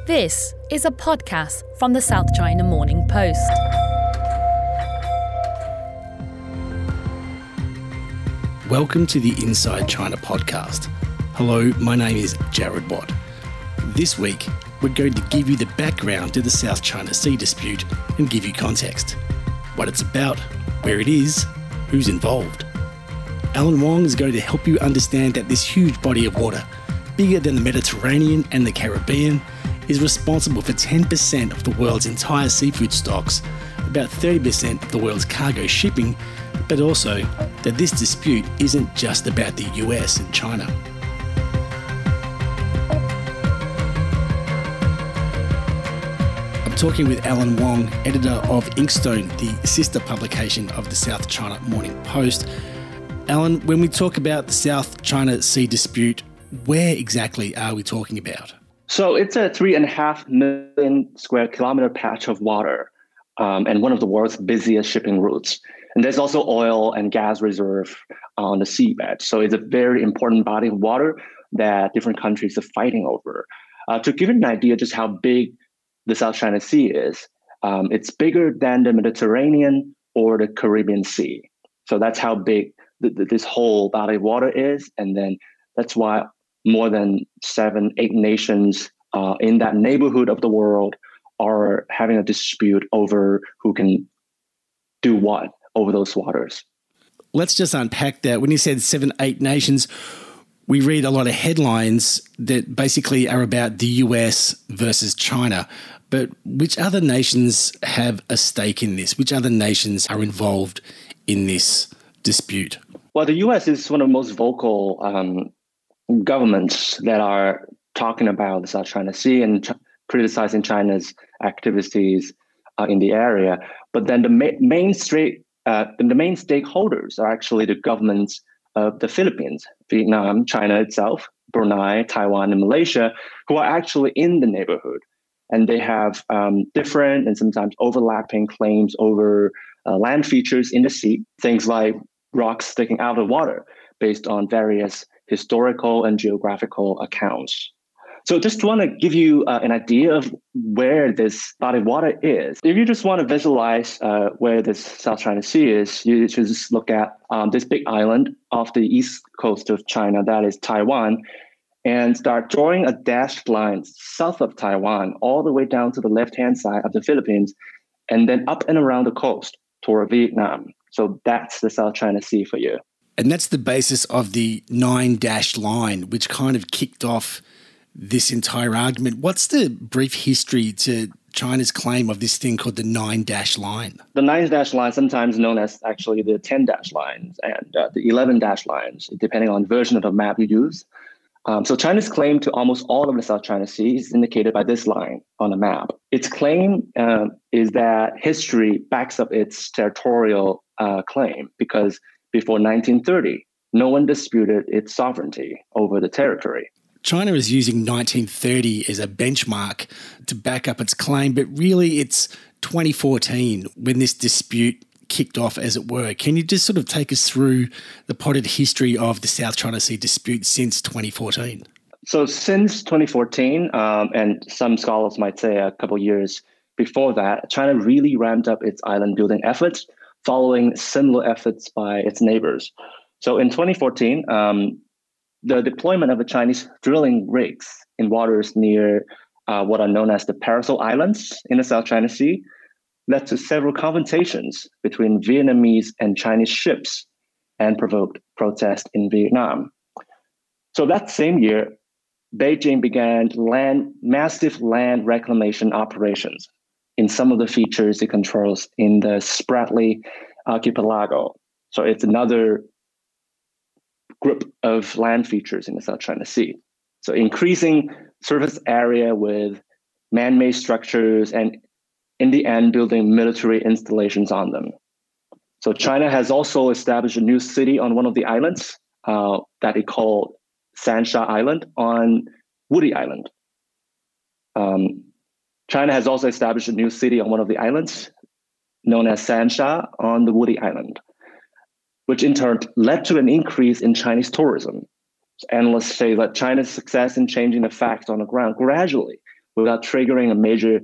This is a podcast from the South China Morning Post. Welcome to the Inside China podcast. Hello, my name is Jared Watt. This week, we're going to give you the background to the South China Sea dispute and give you context. What it's about, where it is, who's involved. Alan Wong is going to help you understand that this huge body of water, bigger than the Mediterranean and the Caribbean, is responsible for 10% of the world's entire seafood stocks, about 30% of the world's cargo shipping, but also that this dispute isn't just about the US and China. I'm talking with Alan Wong, editor of Inkstone, the sister publication of the South China Morning Post. Alan, when we talk about the South China Sea dispute, where exactly are we talking about? So it's a 3.5 million square kilometer patch of water and one of the world's busiest shipping routes. And there's also oil and gas reserve on the seabed. So it's a very important body of water that different countries are fighting over. To give you an idea just how big the South China Sea is, it's bigger than the Mediterranean or the Caribbean Sea. So that's how big this whole body of water is. And then that's why more than 7-8 nations in that neighborhood of the world are having a dispute over who can do what over those waters. Let's just unpack that. When you said 7-8 nations, we read a lot of headlines that basically are about the US versus China. But which other nations have a stake in this? Which other nations are involved in this dispute? Well, the US is one of the most vocal governments that are talking about the South China Sea and criticizing China's activities in the area. But then the main stakeholders are actually the governments of the Philippines, Vietnam, China itself, Brunei, Taiwan, and Malaysia, who are actually in the neighborhood. And they have different and sometimes overlapping claims over land features in the sea, things like rocks sticking out of the water based on various historical and geographical accounts. So just want to give you an idea of where this body of water is. If you just want to visualize where this South China Sea is, you should just look at this big island off the east coast of China, that is Taiwan, and start drawing a dashed line south of Taiwan all the way down to the left-hand side of the Philippines, and then up and around the coast toward Vietnam. So that's the South China Sea for you. And that's the basis of the 9-dash line, which kind of kicked off this entire argument. What's the brief history to China's claim of this thing called the 9-dash line? The 9-dash line, sometimes known as actually the 10-dash lines and the 11-dash lines, depending on the version of the map you use. So China's claim to almost all of the South China Sea is indicated by this line on the map. Its claim is that history backs up its territorial claim because before 1930, no one disputed its sovereignty over the territory. China is using 1930 as a benchmark to back up its claim, but really it's 2014 when this dispute kicked off, as it were. Can you just sort of take us through the potted history of the South China Sea dispute since 2014? So since 2014, and some scholars might say a couple of years before that, China really ramped up its island building efforts following similar efforts by its neighbors. So in 2014, the deployment of the Chinese drilling rigs in waters near what are known as the Paracel Islands in the South China Sea led to several confrontations between Vietnamese and Chinese ships and provoked protest in Vietnam. So that same year, Beijing began massive land reclamation operations in some of the features it controls in the Spratly Archipelago. So it's another group of land features in the South China Sea. So increasing surface area with man-made structures and in the end, building military installations on them. So China has also established a new city on one of the islands that it called Sansha Island on Woody Island. China has also established a new city on one of the islands known as Sansha on the Woody Island, which in turn led to an increase in Chinese tourism. Analysts say that China's success in changing the facts on the ground gradually without triggering a major.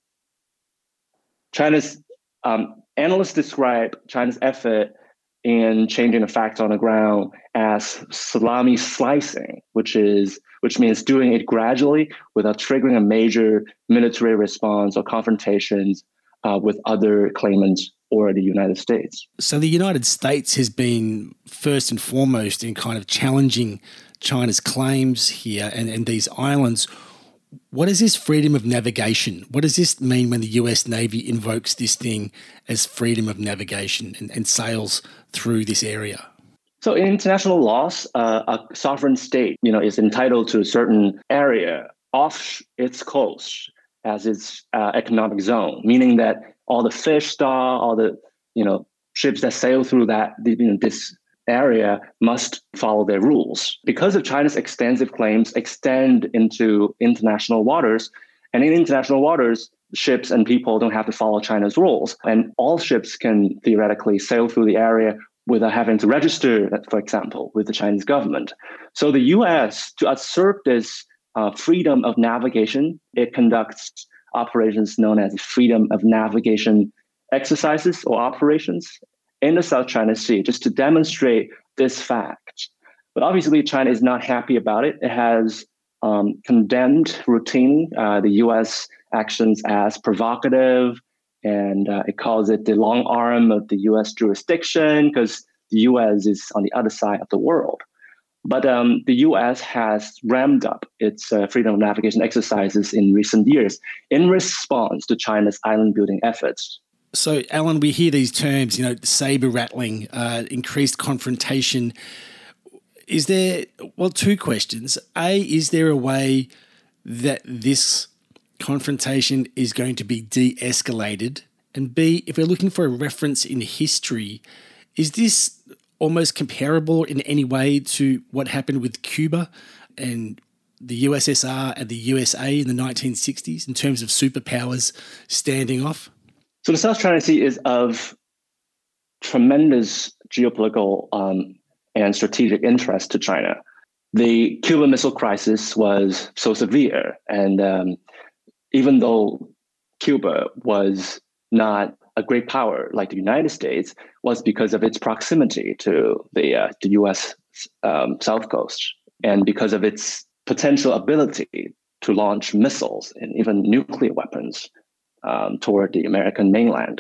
China's analysts describe China's effort in changing the facts on the ground as salami slicing, which means doing it gradually without triggering a major military response or confrontations with other claimants or the United States. So the United States has been first and foremost in kind of challenging China's claims here and these islands. What is this freedom of navigation? What does this mean when the US Navy invokes this thing as freedom of navigation and sails through this area? So in international laws, a sovereign state, is entitled to a certain area off its coast as its economic zone, meaning that all the fish stock, all the ships that sail through this area must follow their rules. Because of China's extensive claims extend into international waters, and in international waters, ships and people don't have to follow China's rules, and all ships can theoretically sail through the area without having to register, for example, with the Chinese government. So the U.S., to assert this freedom of navigation, it conducts operations known as freedom of navigation exercises or operations in the South China Sea, just to demonstrate this fact. But obviously, China is not happy about it. It has condemned routinely the U.S. actions as provocative, and it calls it the long arm of the U.S. jurisdiction because the U.S. is on the other side of the world. But the U.S. has ramped up its freedom of navigation exercises in recent years in response to China's island-building efforts. So, Alan, we hear these terms, saber rattling, increased confrontation. Is there, two questions. A, is there a way that this confrontation is going to be de-escalated? And B, if we're looking for a reference in history, is this almost comparable in any way to what happened with Cuba and the USSR and the USA in the 1960s in terms of superpowers standing off? So the South China Sea is of tremendous geopolitical and strategic interest to China. The Cuban Missile Crisis was so severe, and even though Cuba was not a great power like the United States, was because of its proximity to the U.S. South Coast, and because of its potential ability to launch missiles and even nuclear weapons toward the American mainland.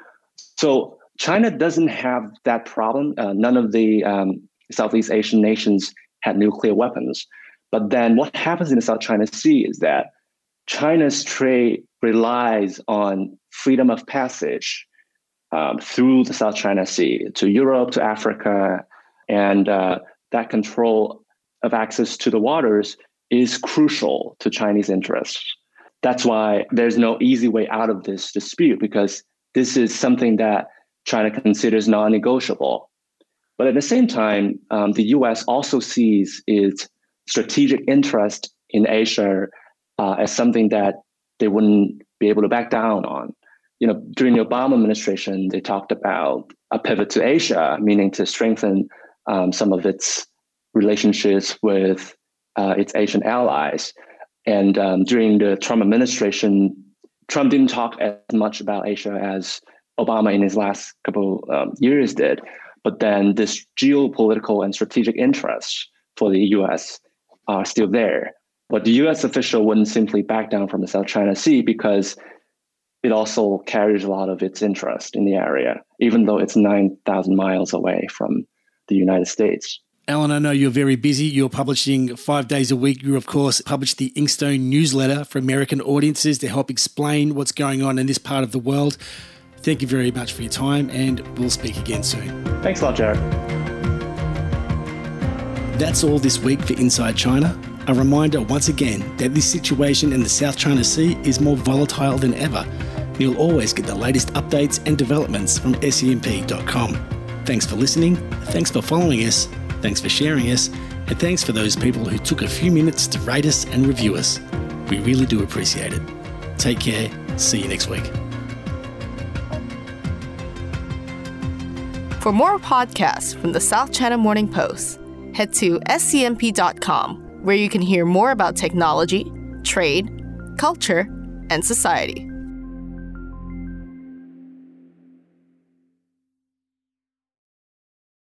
So China doesn't have that problem. None of the Southeast Asian nations had nuclear weapons. But then what happens in the South China Sea is that China's trade relies on freedom of passage through the South China Sea to Europe, to Africa, and that control of access to the waters is crucial to Chinese interests. That's why there's no easy way out of this dispute, because this is something that China considers non-negotiable. But at the same time, the U.S. also sees its strategic interest in Asia as something that they wouldn't be able to back down on. During the Obama administration, they talked about a pivot to Asia, meaning to strengthen some of its relationships with its Asian allies. And during the Trump administration, Trump didn't talk as much about Asia as Obama in his last couple years did. But then this geopolitical and strategic interests for the U.S. are still there. But the U.S. official wouldn't simply back down from the South China Sea because it also carries a lot of its interest in the area, even though it's 9,000 miles away from the United States. Alan, I know you're very busy. You're publishing 5 days a week. You, of course, publish the Inkstone newsletter for American audiences to help explain what's going on in this part of the world. Thank you very much for your time, and we'll speak again soon. Thanks a lot, Jared. That's all this week for Inside China. A reminder once again that this situation in the South China Sea is more volatile than ever. You'll always get the latest updates and developments from SEMP.com. Thanks for listening, thanks for following us, thanks for sharing us, and thanks for those people who took a few minutes to rate us and review us. We really do appreciate it. Take care. See you next week. For more podcasts from the South China Morning Post, head to SCMP.com, where you can hear more about technology, trade, culture, and society.